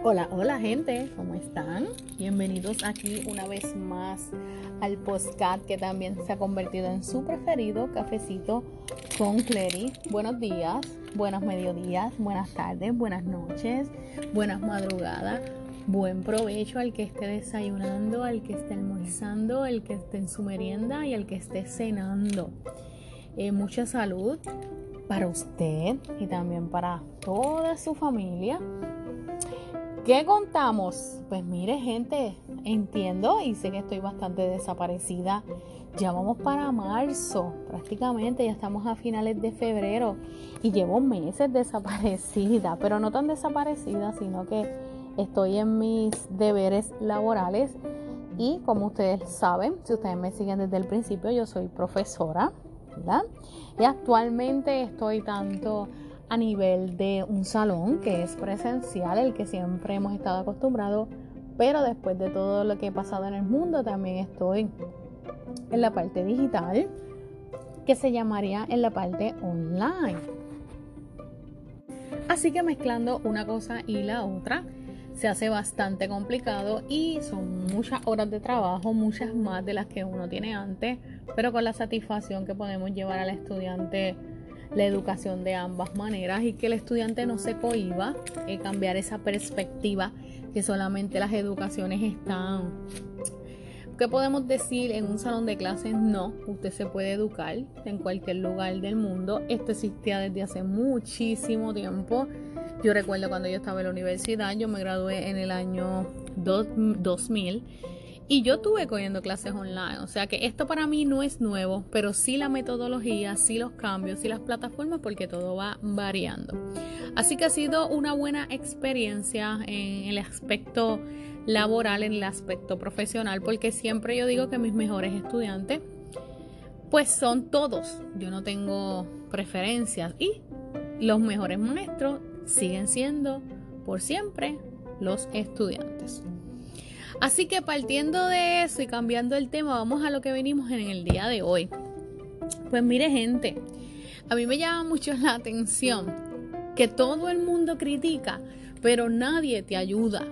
Hola, hola gente, ¿cómo están? Bienvenidos aquí una vez más al podcast que también se ha convertido en su preferido, Cafecito con Clery. Buenos días, buenos mediodías, buenas tardes, buenas noches, buenas madrugadas, buen provecho al que esté desayunando, al que esté almorzando, al que esté en su merienda y al que esté cenando. Mucha salud para usted y también para toda su familia. ¿Qué contamos? Pues mire, gente, entiendo y sé que estoy bastante desaparecida. Ya vamos para marzo, prácticamente ya estamos a finales de febrero y llevo meses desaparecida, pero no tan desaparecida, sino que estoy en mis deberes laborales y como ustedes saben, si ustedes me siguen desde el principio, yo soy profesora, ¿verdad? Y actualmente estoy tanto a nivel de un salón que es presencial, el que siempre hemos estado acostumbrados, pero después de todo lo que he pasado en el mundo, también estoy en la parte digital, que se llamaría en la parte online. Así que mezclando una cosa y la otra, se hace bastante complicado y son muchas horas de trabajo, muchas más de las que uno tiene antes, pero con la satisfacción que podemos llevar al estudiante la educación de ambas maneras y que el estudiante no se cohíba, cambiar esa perspectiva que solamente las educaciones están. ¿Qué podemos decir en un salón de clases? No, usted se puede educar en cualquier lugar del mundo. Esto existía desde hace muchísimo tiempo. Yo recuerdo cuando yo estaba en la universidad, yo me gradué en el año 2000 y yo estuve cogiendo clases online. O sea que esto para mí no es nuevo, pero sí la metodología, sí los cambios, sí las plataformas, porque todo va variando. Así que ha sido una buena experiencia en el aspecto laboral, en el aspecto profesional, porque siempre yo digo que mis mejores estudiantes pues son todos. Yo no tengo preferencias y los mejores maestros siguen siendo por siempre los estudiantes. Así que partiendo de eso y cambiando el tema, vamos a lo que venimos en el día de hoy. Pues mire, gente, a mí me llama mucho la atención que todo el mundo critica, pero nadie te ayuda.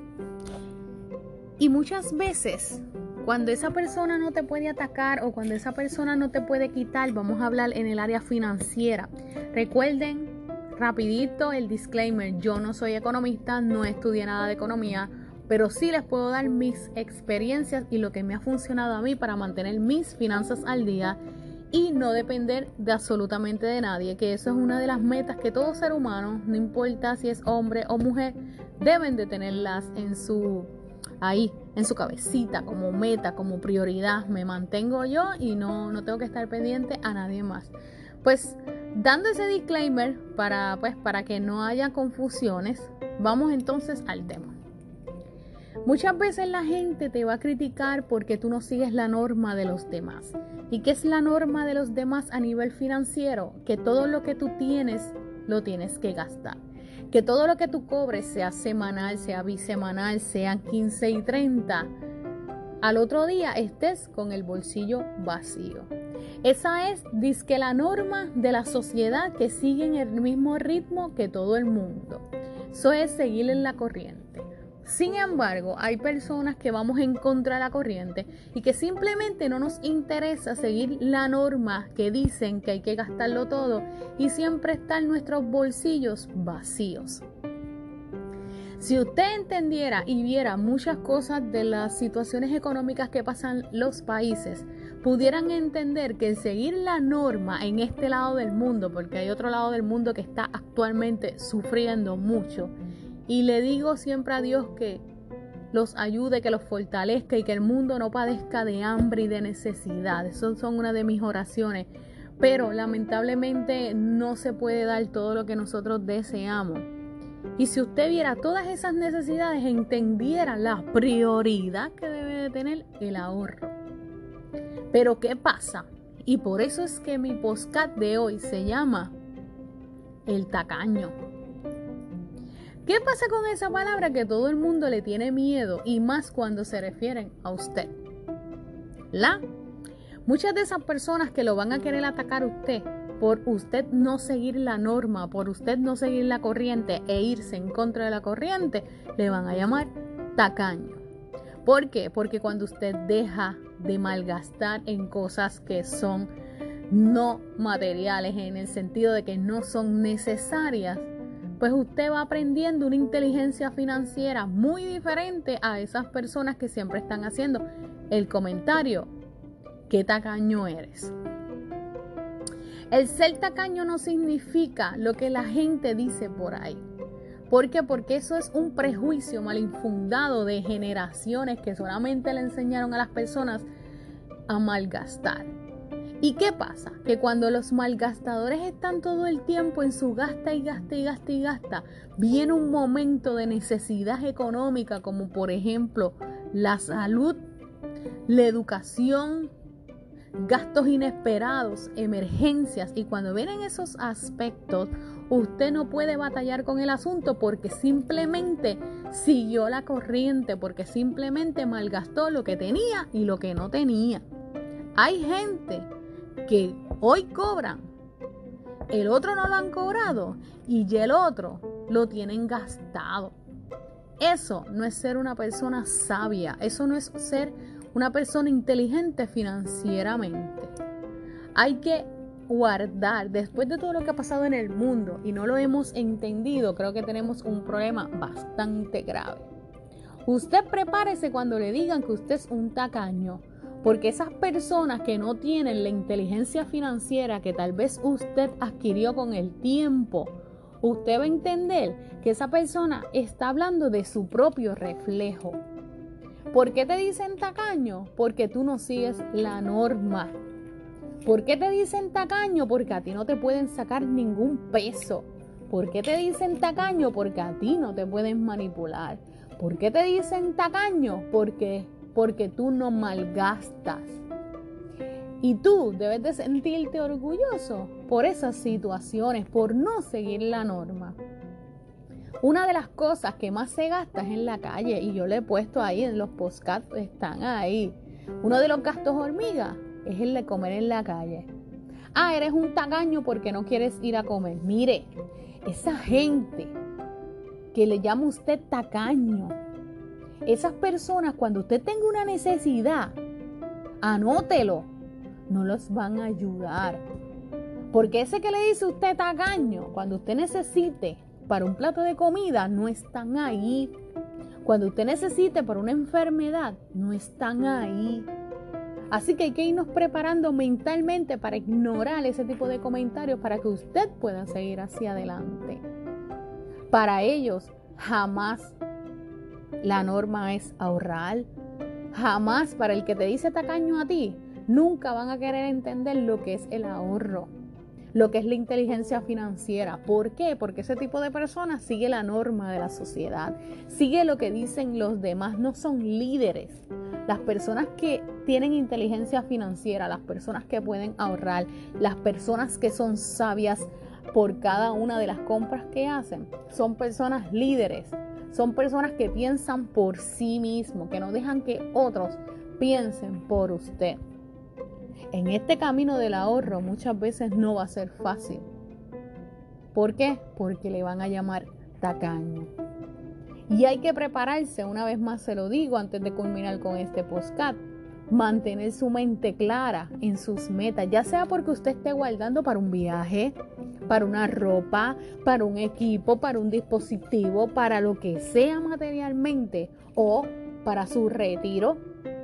Y muchas veces, cuando esa persona no te puede atacar o cuando esa persona no te puede quitar, vamos a hablar en el área financiera. Recuerden, rapidito el disclaimer, yo no soy economista, no estudié nada de economía, pero sí les puedo dar mis experiencias y lo que me ha funcionado a mí para mantener mis finanzas al día y no depender de absolutamente de nadie, que eso es una de las metas que todo ser humano, no importa si es hombre o mujer, deben de tenerlas en su cabecita, como meta, como prioridad. Me mantengo yo y no tengo que estar pendiente a nadie más. Pues dando ese disclaimer para que no haya confusiones, vamos entonces al tema. Muchas veces la gente te va a criticar porque tú no sigues la norma de los demás. ¿Y qué es la norma de los demás a nivel financiero? Que todo lo que tú tienes, lo tienes que gastar. Que todo lo que tú cobres, sea semanal, sea bisemanal, sean 15 y 30, al otro día estés con el bolsillo vacío. Esa es, dizque, la norma de la sociedad que sigue en el mismo ritmo que todo el mundo. Eso es seguir en la corriente. Sin embargo, hay personas que vamos en contra de la corriente y que simplemente no nos interesa seguir la norma que dicen que hay que gastarlo todo y siempre están nuestros bolsillos vacíos. Si usted entendiera y viera muchas cosas de las situaciones económicas que pasan los países, pudieran entender que el seguir la norma en este lado del mundo, porque hay otro lado del mundo que está actualmente sufriendo mucho, y le digo siempre a Dios que los ayude, que los fortalezca y que el mundo no padezca de hambre y de necesidad. Esas son una de mis oraciones. Pero lamentablemente no se puede dar todo lo que nosotros deseamos. Y si usted viera todas esas necesidades, entendiera la prioridad que debe de tener el ahorro. Pero ¿qué pasa? Y por eso es que mi podcast de hoy se llama El Tacaño. ¿Qué pasa con esa palabra que todo el mundo le tiene miedo y más cuando se refieren a usted? Muchas de esas personas que lo van a querer atacar a usted por usted no seguir la norma, por usted no seguir la corriente e irse en contra de la corriente, le van a llamar tacaño. ¿Por qué? Porque cuando usted deja de malgastar en cosas que son no materiales, en el sentido de que no son necesarias, pues usted va aprendiendo una inteligencia financiera muy diferente a esas personas que siempre están haciendo el comentario: ¿qué tacaño eres? El ser tacaño no significa lo que la gente dice por ahí. ¿Por qué? Porque eso es un prejuicio mal infundado de generaciones que solamente le enseñaron a las personas a malgastar. ¿Y qué pasa? Que cuando los malgastadores están todo el tiempo en su gasta y gasta y gasta y gasta, viene un momento de necesidad económica, como por ejemplo la salud, la educación, gastos inesperados, emergencias, y cuando vienen esos aspectos, usted no puede batallar con el asunto porque simplemente siguió la corriente, porque simplemente malgastó lo que tenía y lo que no tenía. Hay gente que hoy cobran, el otro no lo han cobrado y ya el otro lo tienen gastado. Eso no es ser una persona sabia, eso no es ser una persona inteligente financieramente. Hay que guardar, después de todo lo que ha pasado en el mundo y no lo hemos entendido, creo que tenemos un problema bastante grave. Usted prepárese cuando le digan que usted es un tacaño, porque esas personas que no tienen la inteligencia financiera que tal vez usted adquirió con el tiempo, usted va a entender que esa persona está hablando de su propio reflejo. ¿Por qué te dicen tacaño? Porque tú no sigues la norma. ¿Por qué te dicen tacaño? Porque a ti no te pueden sacar ningún peso. ¿Por qué te dicen tacaño? Porque a ti no te pueden manipular. ¿Por qué te dicen tacaño? Porque tú no malgastas. Y tú debes de sentirte orgulloso por esas situaciones, por no seguir la norma. Una de las cosas que más se gasta es en la calle, y yo le he puesto ahí en los podcasts, están ahí. Uno de los gastos hormiga es el de comer en la calle. Ah, eres un tacaño porque no quieres ir a comer. Mire, esa gente que le llama usted tacaño, esas personas, cuando usted tenga una necesidad, anótelo, no los van a ayudar. Porque ese que le dice usted tacaño, cuando usted necesite para un plato de comida, no están ahí. Cuando usted necesite para una enfermedad, no están ahí. Así que hay que irnos preparando mentalmente para ignorar ese tipo de comentarios para que usted pueda seguir hacia adelante. Para ellos, jamás la norma es ahorrar. Jamás, para el que te dice tacaño a ti, nunca van a querer entender lo que es el ahorro, lo que es la inteligencia financiera. ¿Por qué? Porque ese tipo de personas sigue la norma de la sociedad, sigue lo que dicen los demás, no son líderes. Las personas que tienen inteligencia financiera, las personas que pueden ahorrar, las personas que son sabias por cada una de las compras que hacen, son personas líderes, son personas que piensan por sí mismos, que no dejan que otros piensen por usted. En este camino del ahorro muchas veces no va a ser fácil. ¿Por qué? Porque le van a llamar tacaño. Y hay que prepararse, una vez más se lo digo antes de culminar con este podcast, mantener su mente clara en sus metas, ya sea porque usted esté guardando para un viaje, para una ropa, para un equipo, para un dispositivo, para lo que sea materialmente o para su retiro,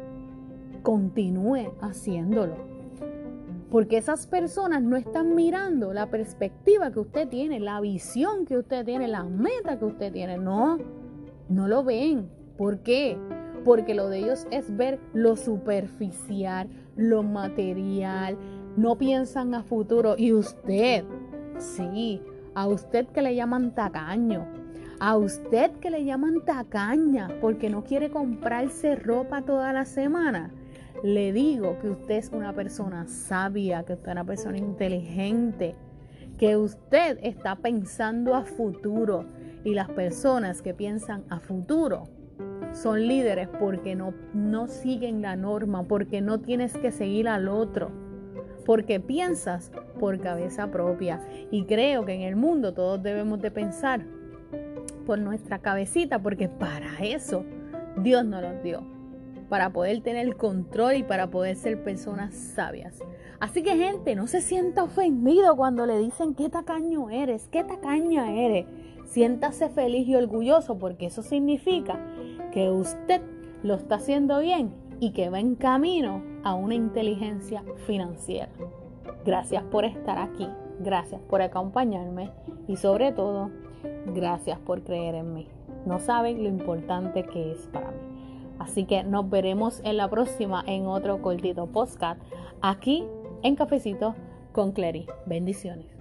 continúe haciéndolo. Porque esas personas no están mirando la perspectiva que usted tiene, la visión que usted tiene, la meta que usted tiene. No lo ven. ¿Por qué? Porque lo de ellos es ver lo superficial, lo material. No piensan a futuro. Y usted, sí, a usted que le llaman tacaño, a usted que le llaman tacaña porque no quiere comprarse ropa toda la semana, le digo que usted es una persona sabia, que usted es una persona inteligente, que usted está pensando a futuro. Y las personas que piensan a futuro son líderes porque no siguen la norma, porque no tienes que seguir al otro, porque piensas por cabeza propia. Y creo que en el mundo todos debemos de pensar por nuestra cabecita, porque para eso Dios nos los dio, para poder tener control y para poder ser personas sabias. Así que, gente, no se sienta ofendido cuando le dicen qué tacaño eres, qué tacaña eres. Siéntase feliz y orgulloso, porque eso significa que usted lo está haciendo bien y que va en camino a una inteligencia financiera. Gracias por estar aquí, gracias por acompañarme y sobre todo, gracias por creer en mí. No saben lo importante que es para mí. Así que nos veremos en la próxima en otro cortito podcast aquí en Cafecito con Clary. Bendiciones.